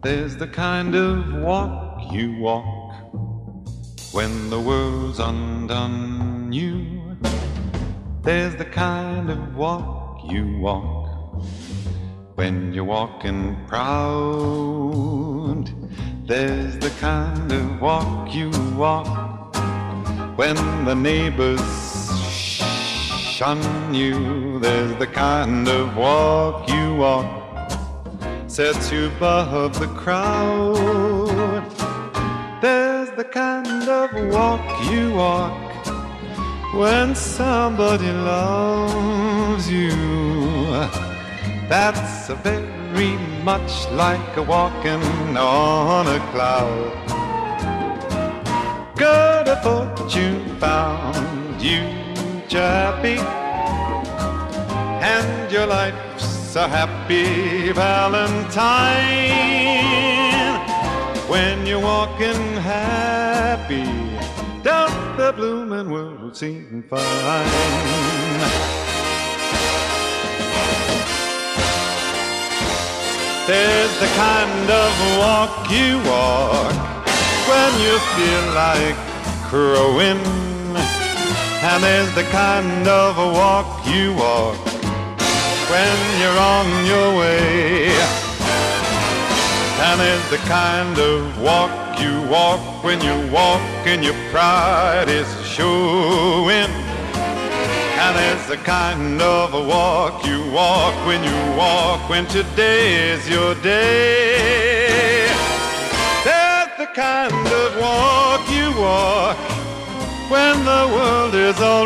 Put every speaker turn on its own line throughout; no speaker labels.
There's the kind of walk you walk when the world's undone you. There's the kind of walk you walk when you're walking proud. There's the kind of walk you walk when the neighbors shun you. There's the kind of walk you walk sets you above the crowd. There's the kind of walk you walk when somebody loves you. That's very much like a walking on a cloud. Good fortune found you happy, and your life's a happy Valentine. When you're walking happy, down the blooming world seem fine. There's the kind of walk you walk when you feel like crowing. And there's the kind of a walk you walk when you're on your way. And there's the kind of walk you walk when you walk and your pride is showing. And there's the kind of a walk you walk when you walk when today is your day. There's the kind of walk you walk when the world is all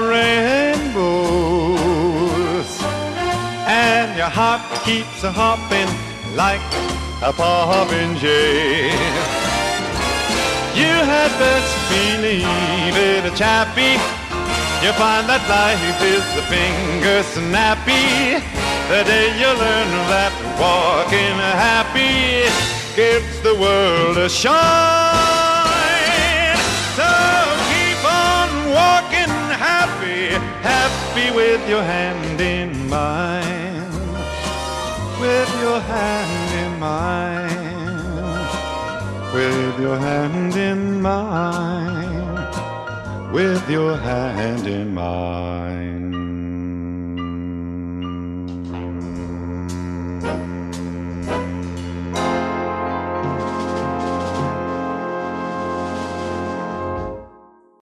rainbows and your heart keeps a-hopping like a popinjay. You had best believe it, chappie, you find that life is the finger snappy the day you learn that walking happy gives the world a shine. So walking happy, happy with your hand in mine, with your hand in mine, with your hand in mine, with your hand in mine.